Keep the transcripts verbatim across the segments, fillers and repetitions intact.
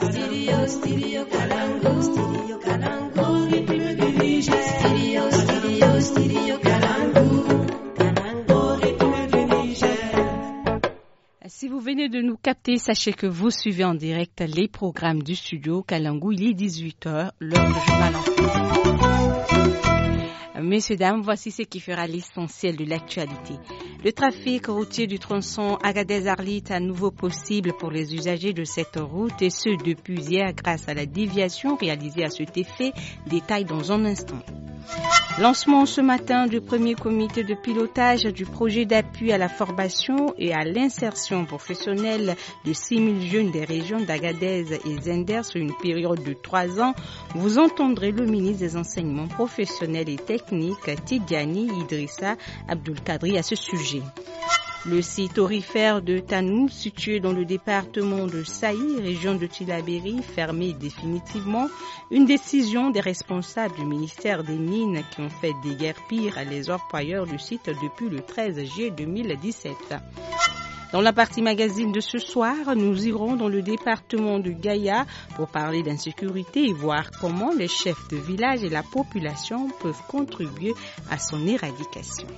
Studio, studio Kalangu, studio Kalangu, rythme du Niger. Studio, studio, studio Kalangu, Kalangu, rythme du Niger. Si vous venez de nous capter, sachez que vous suivez en direct les programmes du studio Kalangu. Il est dix-huit heures, l'heure du journal en français. Messieurs, dames, voici ce qui fera l'essentiel de l'actualité. Le trafic routier du tronçon Agadez-Arlit est à nouveau possible pour les usagers de cette route et ce depuis hier grâce à la déviation réalisée à cet effet. Détail dans un instant. Lancement ce matin du premier comité de pilotage du projet d'appui à la formation et à l'insertion professionnelle de six mille jeunes des régions d'Agadez et Zender sur une période de trois ans. Vous entendrez le ministre des Enseignements professionnels et techniques, Tidjani Idrissa Abdulkadri, à ce sujet. Le site aurifère de Tanou, situé dans le département de Saï, région de Tillabéri, fermé définitivement. Une décision des responsables du ministère des Mines qui ont fait déguerpir les orpailleurs du site depuis le treize juillet deux mille dix-sept. Dans la partie magazine de ce soir, nous irons dans le département de Gaïa pour parler d'insécurité et voir comment les chefs de village et la population peuvent contribuer à son éradication.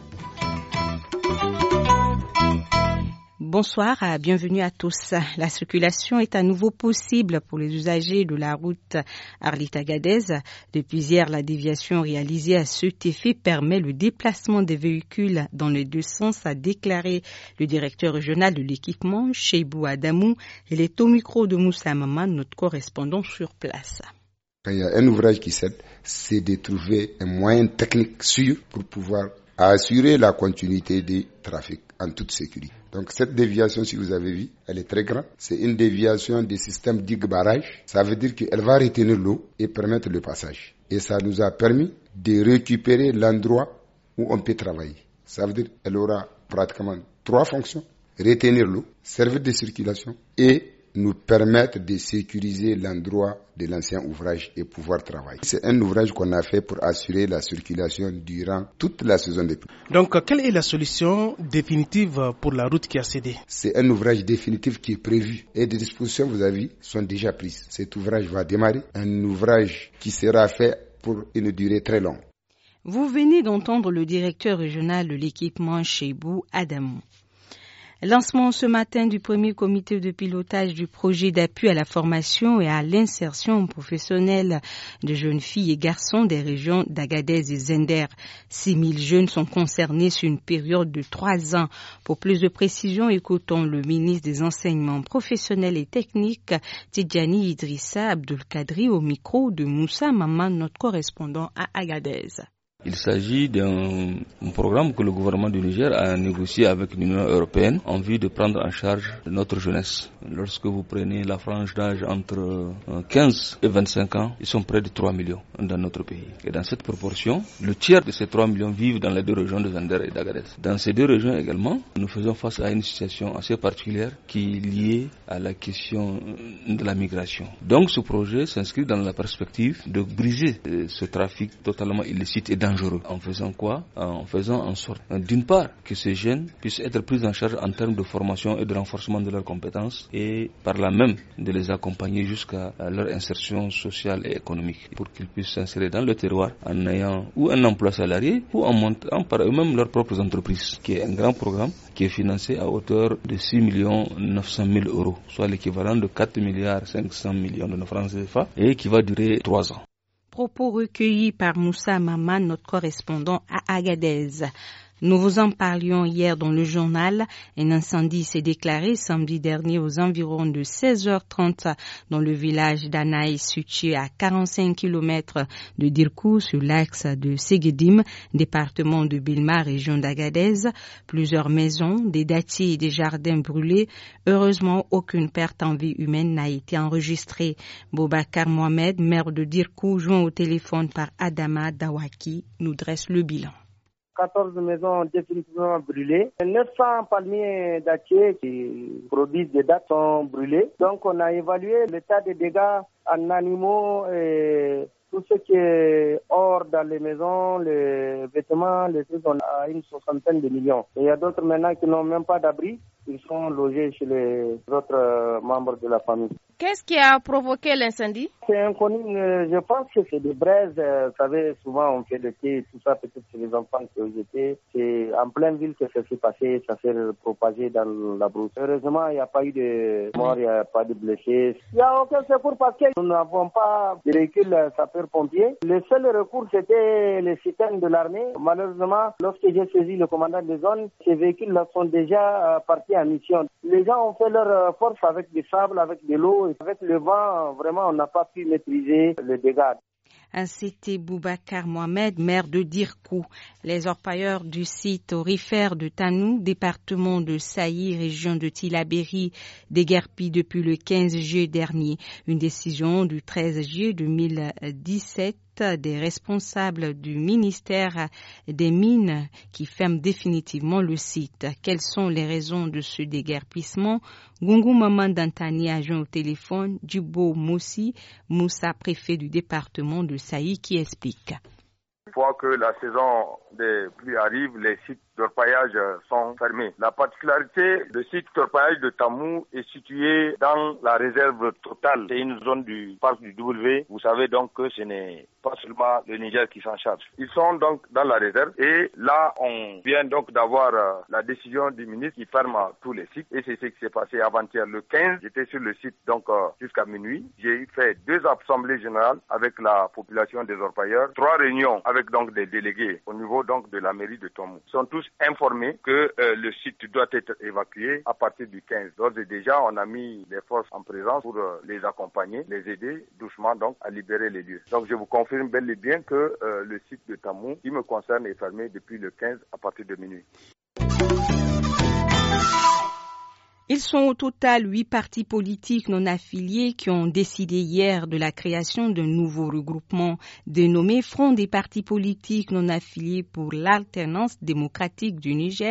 Bonsoir, bienvenue à tous. La circulation est à nouveau possible pour les usagers de la route Arlit-Agadez. Depuis hier, la déviation réalisée à cet effet permet le déplacement des véhicules dans les deux sens, a déclaré le directeur régional de l'équipement, Cheibou Adamou. Il est au micro de Moussa Maman, notre correspondant sur place. Quand il y a un ouvrage qui cède, c'est de trouver un moyen technique sûr pour pouvoir assurer la continuité du trafic en toute sécurité. Donc cette déviation, si vous avez vu, elle est très grande. C'est une déviation du système digue-barrage. Ça veut dire qu'elle va retenir l'eau et permettre le passage. Et ça nous a permis de récupérer l'endroit où on peut travailler. Ça veut dire qu'elle aura pratiquement trois fonctions. Retenir l'eau, servir de circulation et nous permettre de sécuriser l'endroit de l'ancien ouvrage et pouvoir travailler. C'est un ouvrage qu'on a fait pour assurer la circulation durant toute la saison des pluies. Donc, quelle est la solution définitive pour la route qui a cédé? C'est un ouvrage définitif qui est prévu et des dispositions, vous avez vu, sont déjà prises. Cet ouvrage va démarrer, un ouvrage qui sera fait pour une durée très longue. Vous venez d'entendre le directeur régional de l'équipement Cheibou Adamou. Lancement ce matin du premier comité de pilotage du projet d'appui à la formation et à l'insertion professionnelle de jeunes filles et garçons des régions d'Agadez et Zender. six mille jeunes sont concernés sur une période de trois ans. Pour plus de précisions, écoutons le ministre des Enseignements professionnels et techniques, Tidjani Idrissa Abdulkadri, au micro de Moussa Maman, notre correspondant à Agadez. Il s'agit d'un programme que le gouvernement du Niger a négocié avec l'Union européenne en vue de prendre en charge notre jeunesse. Lorsque vous prenez la frange d'âge entre quinze et vingt-cinq ans, ils sont près de trois millions dans notre pays. Et dans cette proportion, le tiers de ces trois millions vivent dans les deux régions de Zender et d'Agadez. Dans ces deux régions également, nous faisons face à une situation assez particulière qui est liée à la question de la migration. Donc ce projet s'inscrit dans la perspective de briser ce trafic totalement illicite et dangereux. En faisant quoi? En faisant en sorte, d'une part, que ces jeunes puissent être pris en charge en termes de formation et de renforcement de leurs compétences et par là même de les accompagner jusqu'à leur insertion sociale et économique pour qu'ils puissent s'insérer dans le terroir en ayant ou un emploi salarié ou en montant par eux-mêmes leurs propres entreprises, qui est un grand programme qui est financé à hauteur de six millions neuf cent mille euros, soit l'équivalent de quatre milliards cinq cents millions de francs C F A et qui va durer trois ans. Propos recueillis par Moussa Maman, notre correspondant à Agadez. Nous vous en parlions hier dans le journal. Un incendie s'est déclaré samedi dernier aux environs de seize heures trente dans le village d'Anaï, situé à quarante-cinq kilomètres de Dirkou, sur l'axe de Séguédim, département de Bilma, région d'Agadez. Plusieurs maisons, des dattiers et des jardins brûlés. Heureusement, aucune perte en vie humaine n'a été enregistrée. Boubacar Mohamed, maire de Dirkou, joint au téléphone par Adama Dawaki, nous dresse le bilan. quatorze maisons définitivement brûlées. neuf cents palmiers dattiers qui produisent des dattes sont brûlés. Donc on a évalué l'état des dégâts en animaux et tout ce qui est hors dans les maisons, les vêtements, les trucs, on a une soixantaine de millions. Et il y a d'autres maintenant qui n'ont même pas d'abri. Ils sont logés chez les autres membres de la famille. Qu'est-ce qui a provoqué l'incendie? C'est inconnu. Je pense que c'est des braises. Vous savez, souvent on fait le thé, tout ça, peut-être c'est les enfants qui ont jeté. C'est en pleine ville que ça s'est passé, ça s'est propagé dans la brousse. Heureusement, il n'y a pas eu de morts, il n'y a pas de blessés. Il n'y a aucun secours parce que nous n'avons pas de véhicules sapeurs-pompiers. Le seul recours, c'était les citernes de l'armée. Malheureusement, lorsque j'ai saisi le commandant de zone, ces véhicules-là sont déjà partis en mission. Les gens ont fait leur force avec du sable, avec de l'eau. Avec le vent, vraiment, on n'a pas pu maîtriser le dégât. C'était Boubacar Mohamed, maire de Dirkou. Les orpailleurs du site aurifère de Tanou, département de Saï, région de Tillabéri, déguerpis depuis le quinze juillet dernier. Une décision du treize juillet deux mille dix-sept des responsables du ministère des Mines qui ferment définitivement le site. Quelles sont les raisons de ce déguerpissement? Gungu Maman Dantani, agent au téléphone, Djibo Moussi, Moussa, préfet du département de Saï, qui explique. Une fois que la saison des pluies arrive, les sites d'orpaillage sont fermés. La particularité, le site d'orpaillage de Tamou est situé dans la réserve totale. C'est une zone du parc du W. Vous savez donc que ce n'est pas seulement le Niger qui s'en charge. Ils sont donc dans la réserve et là, on vient donc d'avoir euh, la décision du ministre qui ferme euh, tous les sites et c'est ce qui s'est passé avant-hier. Le quinze, j'étais sur le site donc euh, jusqu'à minuit. J'ai fait deux assemblées générales avec la population des orpailleurs, trois réunions avec donc des délégués au niveau donc de la mairie de Tamou. Ils sont tous informés que euh, le site doit être évacué à partir du quinze. D'ores et déjà, on a mis les forces en présence pour euh, les accompagner, les aider doucement donc à libérer les lieux. Donc je vous confirme bel et bien que euh, le site de Tamou, qui me concerne, est fermé depuis le quinze à partir de minuit. Ils sont au total huit partis politiques non affiliés qui ont décidé hier de la création d'un nouveau regroupement dénommé Front des partis politiques non affiliés pour l'alternance démocratique du Niger,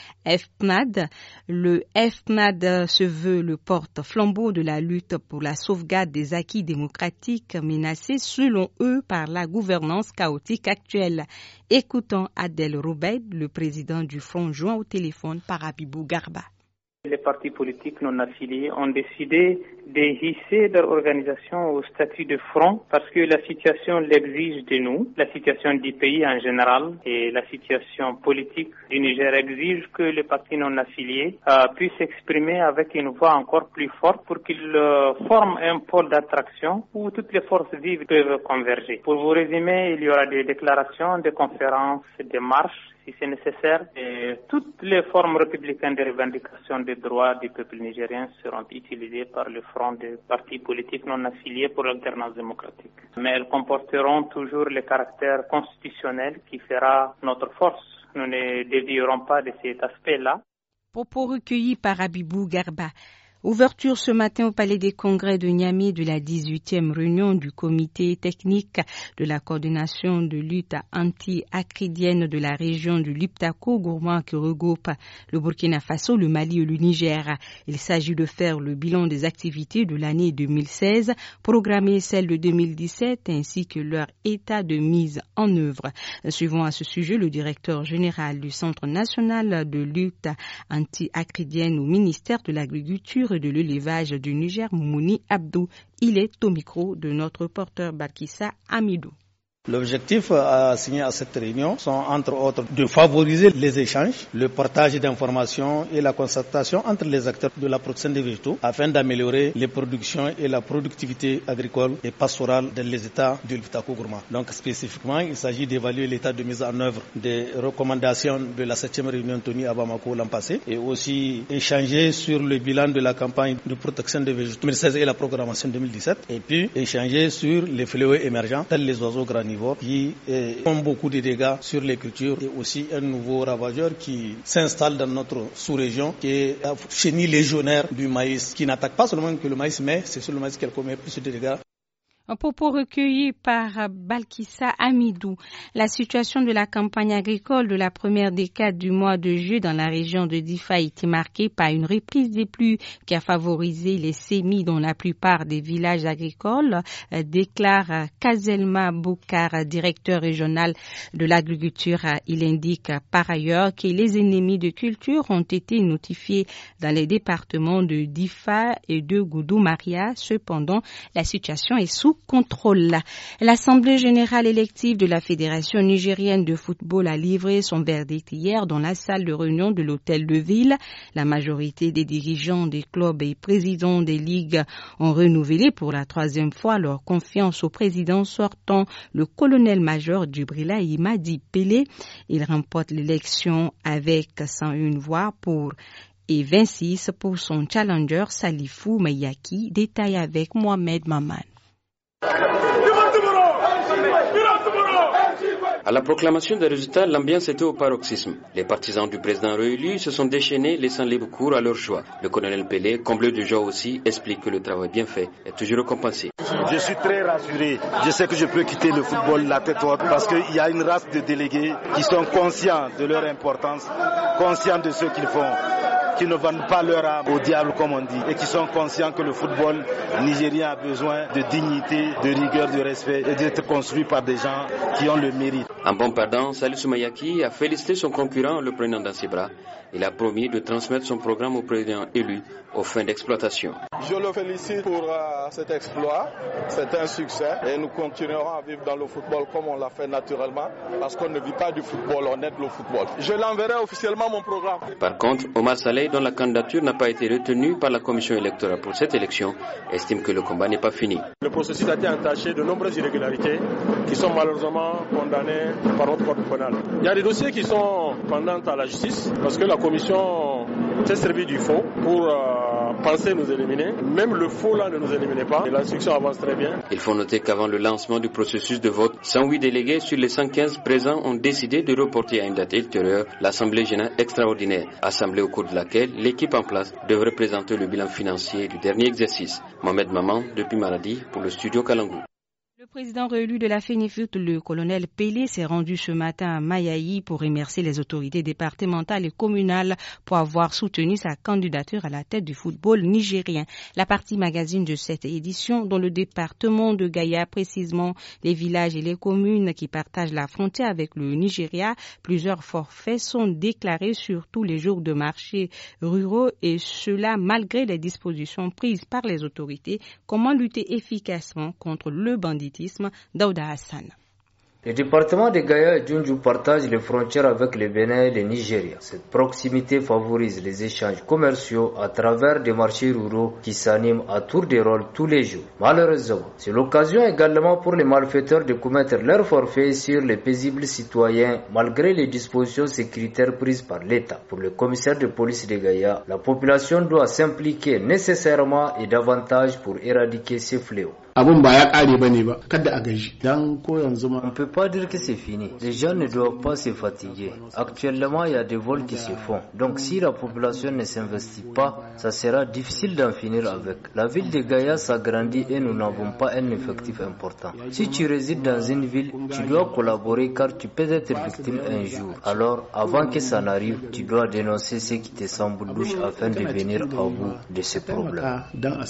F P N A D. Le F P N A D se veut le porte-flambeau de la lutte pour la sauvegarde des acquis démocratiques menacés selon eux par la gouvernance chaotique actuelle. Écoutons Adel Roubaid, le président du Front, joint au téléphone par Abibou Garba. Les partis politiques non affiliés ont décidé de hisser leur organisation au statut de front parce que la situation l'exige de nous, la situation du pays en général et la situation politique du Niger exige que les partis non affiliés euh, puissent s'exprimer avec une voix encore plus forte pour qu'ils euh, forment un pôle d'attraction où toutes les forces vives peuvent converger. Pour vous résumer, il y aura des déclarations, des conférences, des marches si c'est nécessaire. Et toutes les formes républicaines de revendication des droits du peuple nigérien seront utilisées par le front des partis politiques non affiliés pour l'alternance démocratique. Mais elles comporteront toujours le caractère constitutionnel qui fera notre force. Nous ne dévierons pas de cet aspect-là. Propos recueillis par Abibou Garba. Ouverture ce matin au Palais des Congrès de Niamey de la dix-huitième réunion du comité technique de la coordination de lutte anti-acridienne de la région du Liptako-Gourma qui regroupe le Burkina Faso, le Mali et le Niger. Il s'agit de faire le bilan des activités de l'année deux mille seize, programmer celle de deux mille dix-sept ainsi que leur état de mise en œuvre. Suivant à ce sujet le directeur général du Centre national de lutte anti-acridienne au ministère de l'Agriculture et de l'élevage du Niger, Mouni Abdou. Il est au micro de notre reporter Bakissa Amidou. L'objectif assigné à cette réunion sont entre autres de favoriser les échanges, le partage d'informations et la concertation entre les acteurs de la production des végétaux afin d'améliorer les productions et la productivité agricole et pastorale dans les États du Liptako-Gourma. Donc spécifiquement, il s'agit d'évaluer l'état de mise en œuvre des recommandations de la septième réunion tenue à Bamako l'an passé et aussi échanger sur le bilan de la campagne de protection des végétaux deux mille seize et la programmation deux mille dix-sept et puis échanger sur les fléaux émergents tels les oiseaux granivores qui eh, font beaucoup de dégâts sur les cultures et aussi un nouveau ravageur qui s'installe dans notre sous-région qui est la chenille légionnaire du maïs qui n'attaque pas seulement que le maïs mais c'est sur le maïs qu'elle commet plus de dégâts. Un propos recueilli par Balkissa Amidou. La situation de la campagne agricole de la première décade du mois de juillet dans la région de Difa a été marquée par une reprise des pluies qui a favorisé les semis dans la plupart des villages agricoles, déclare Kazelma Boukar, directeur régional de l'agriculture. Il indique par ailleurs que les ennemis de culture ont été notifiés dans les départements de Difa et de Goudou-Maria. Cependant, la situation est sous contrôle. L'Assemblée générale élective de la Fédération nigérienne de football a livré son verdict hier dans la salle de réunion de l'hôtel de ville. La majorité des dirigeants des clubs et présidents des ligues ont renouvelé pour la troisième fois leur confiance au président sortant, le colonel-major Djibrila Imadi Pelé. Il remporte l'élection avec cent une voix pour et vingt-six pour son challenger Salifou Mayaki. Détail avec Mohamed Maman. À la proclamation des résultats, l'ambiance était au paroxysme. Les partisans du président réélu se sont déchaînés, laissant libre cours à leur joie. Le colonel Pelé, comblé de joie aussi, explique que le travail bien fait est toujours récompensé. Je suis très rassuré. Je sais que je peux quitter le football la tête haute parce qu'il y a une race de délégués qui sont conscients de leur importance, conscients de ce qu'ils font, qui ne vendent pas leur âme au diable comme on dit et qui sont conscients que le football nigérien a besoin de dignité, de rigueur, de respect et d'être construit par des gens qui ont le mérite. En bon perdant, Salifou Mayaki a félicité son concurrent en le prenant dans ses bras. Il a promis de transmettre son programme au président élu aux fins d'exploitation. Je le félicite pour uh, cet exploit. C'est un succès et nous continuerons à vivre dans le football comme on l'a fait naturellement parce qu'on ne vit pas du football, on aide le football. Je l'enverrai officiellement mon programme. Par contre, Omar Saleh, dont la candidature n'a pas été retenue par la commission électorale pour cette élection, estime que le combat n'est pas fini. Le processus a été entaché de nombreuses irrégularités qui sont malheureusement condamnées par notre code pénal. Il y a des dossiers qui sont pendants à la justice parce que la commission s'est servie du faux pour euh, penser nous éliminer. Même le faux là ne nous éliminait pas et l'instruction avance très bien. Il faut noter qu'avant le lancement du processus de vote, cent huit délégués sur les cent quinze présents ont décidé de reporter à une date ultérieure l'Assemblée générale extraordinaire, assemblée au cours de laquelle l'équipe en place devrait présenter le bilan financier du dernier exercice. Mohamed Maman, depuis Maradi, pour le studio Kalangou. Le président réélu de la FENIFUT, le colonel Pelé, s'est rendu ce matin à Mayaï pour remercier les autorités départementales et communales pour avoir soutenu sa candidature à la tête du football nigérien. La partie magazine de cette édition, dans le département de Gaïa, précisément les villages et les communes qui partagent la frontière avec le Nigeria, plusieurs forfaits sont déclarés sur tous les jours de marché ruraux et cela malgré les dispositions prises par les autorités. Comment lutter efficacement contre le banditisme? Daouda Hassan. Le département de Gaïa et Djundju partagent les frontières avec le Bénin et le Nigeria. Cette proximité favorise les échanges commerciaux à travers des marchés ruraux qui s'animent à tour de rôle tous les jours. Malheureusement, c'est l'occasion également pour les malfaiteurs de commettre leur forfait sur les paisibles citoyens malgré les dispositions sécuritaires prises par l'État. Pour le commissaire de police de Gaïa, la population doit s'impliquer nécessairement et davantage pour éradiquer ces fléaux. On ne peut pas dire que c'est fini. Les gens ne doivent pas se fatiguer. Actuellement, il y a des vols qui se font. Donc si la population ne s'investit pas, ça sera difficile d'en finir avec. La ville de Gaïa s'agrandit et nous n'avons pas un effectif important. Si tu résides dans une ville, tu dois collaborer car tu peux être victime un jour. Alors, avant que ça n'arrive, tu dois dénoncer ce qui te semble louche afin de venir à bout de ce problème.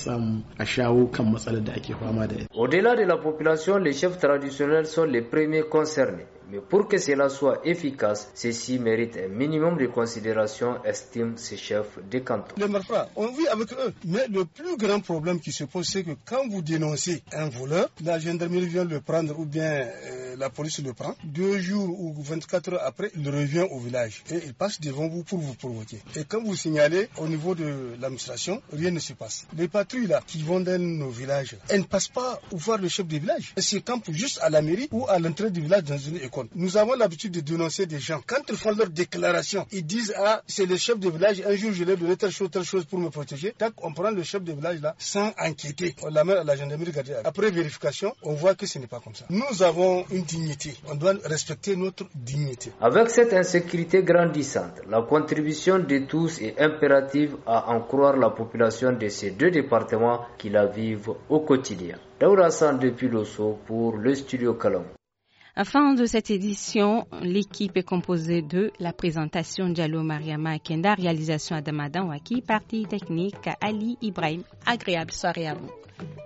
Au-delà de la population, les chefs traditionnels sont les premiers concernés. Mais pour que cela soit efficace, ceci mérite un minimum de considération, estiment ces chefs de canton. Les malfrats, on vit avec eux. Mais le plus grand problème qui se pose, c'est que quand vous dénoncez un voleur, la gendarmerie vient le prendre ou bien euh, la police le prend. Deux jours ou vingt-quatre heures après, il revient au village et il passe devant vous pour vous provoquer. Et quand vous signalez au niveau de l'administration, rien ne se passe. Les patrouilles là qui vont dans nos villages, elles ne passent pas voir le chef du village. Elles se campent juste à la mairie ou à l'entrée du village dans une école. compte. Nous avons l'habitude de dénoncer des gens. Quand ils font leur déclaration, ils disent ah c'est le chef de village, un jour je lui ai donné telle chose, telle chose pour me protéger. Tac, on prend le chef de village là sans enquêter. On l'amène à la gendarmerie. Après vérification, on voit que ce n'est pas comme ça. Nous avons une dignité. On doit respecter notre dignité. Avec cette insécurité grandissante, la contribution de tous est impérative à en croire la population de ces deux départements qui la vivent au quotidien. Daoura Hassan depuis Dosso pour le studio Kalom. À fin de cette édition, l'équipe est composée de la présentation Diallo Mariama Akenda, réalisation Adamadan Waki, partie technique Ali Ibrahim. Agréable soirée à vous.